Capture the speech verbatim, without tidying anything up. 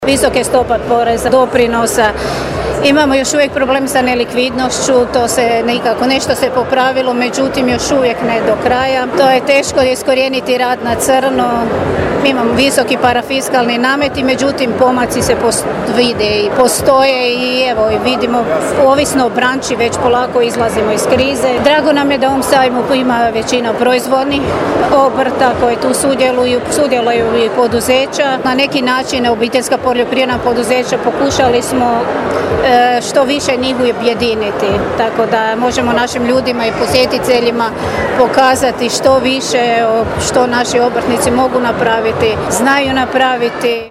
Visoke stopa poreza, doprinosa. Imamo još uvijek problem sa nelikvidnošću, to se nikako, nešto se popravilo, međutim još uvijek ne do kraja. To je teško iskorijeniti rad na crno, imamo visoki parafiskalni nameti, međutim pomaci se post, vide i postoje i evo vidimo, ovisno o branči već polako izlazimo iz krize. Drago nam je da u ovom sajmu ima većina proizvodnih obrta koji tu sudjeluju, sudjeluju i poduzeća. Na neki način obiteljska poljoprivredna poduzeća pokušali smo što više njih objediniti, tako da možemo našim ljudima i posjetiteljima pokazati što više što naši obrtnici mogu napraviti, znaju napraviti.